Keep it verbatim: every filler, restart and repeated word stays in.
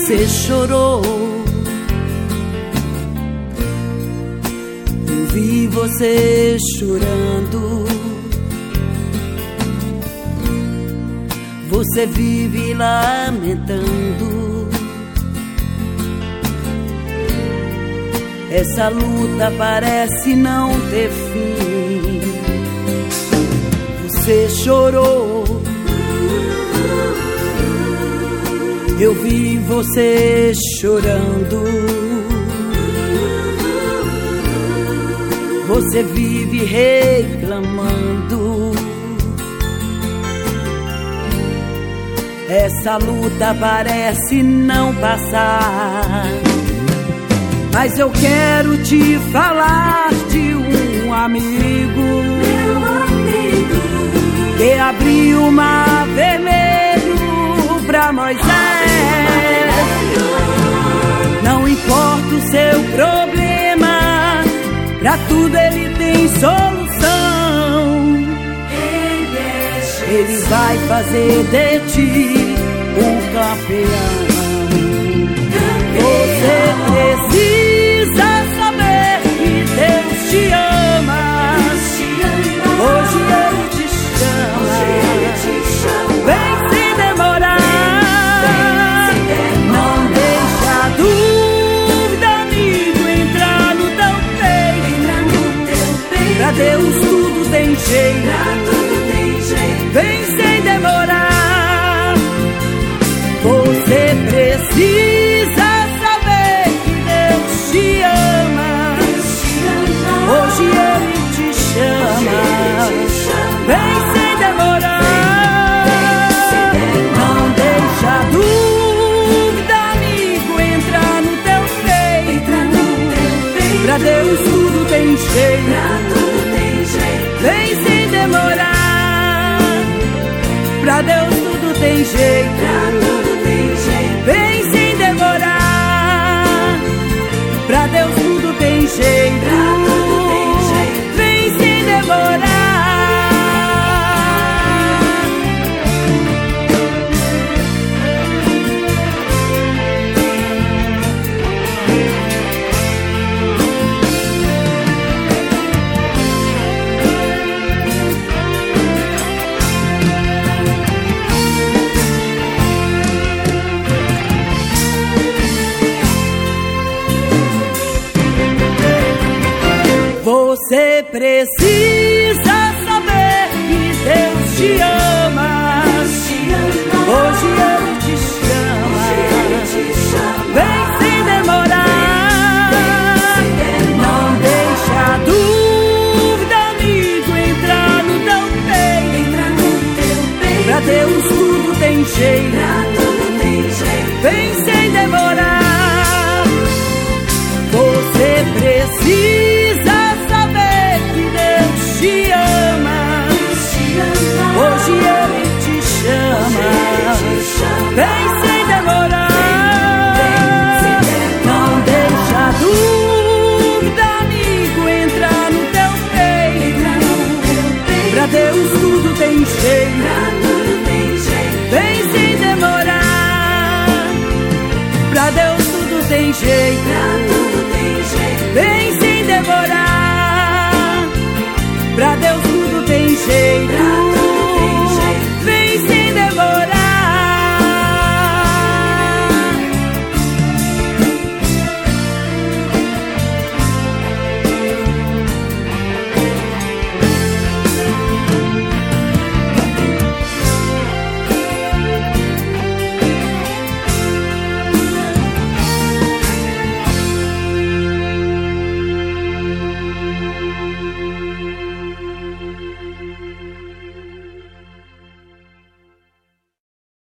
você chorou, eu vi você chorando. Você vive lamentando. Essa luta parece não ter fim. Você chorou, eu vi você chorando. Você vive reclamando. Essa luta parece não passar. Mas eu quero te falar de um amigo, meu amigo, que abriu o mar vermelho pra Moisés. Não importa o seu problema, pra tudo ele tem solução. Ele vai fazer de ti um campeão. Você precisa saber que Deus te ama. Hoje Ele te chama. Vem sem demorar. Não deixa a dúvida, amigo, entrar no teu peito. Pra Deus tudo tem jeito. Vem sem demorar. Você precisa saber que Deus te ama. Hoje Ele te chama. Vem sem demorar. Não deixa a dúvida, amigo, entrar no teu peito. Pra Deus tudo tem jeito. Vem sem demorar. Pra Deus tudo tem jeito. Vem sem demorar. Pra Deus tudo tem jeito. Vem sem demorar. Você precisa saber que Deus te ama. Hoje Ele te chama. Vem sem demorar. Não deixa a dúvida, amigo, entrar no teu peito. Pra Deus tudo tem jeito. Vem sem demorar. Você precisa te ama. Hoje Ele te chama. Vem sem demorar. Não deixa a dúvida, amigo, entrar no teu peito. Pra Deus tudo tem jeito. Vem sem demorar. Pra Deus tudo tem jeito. Vem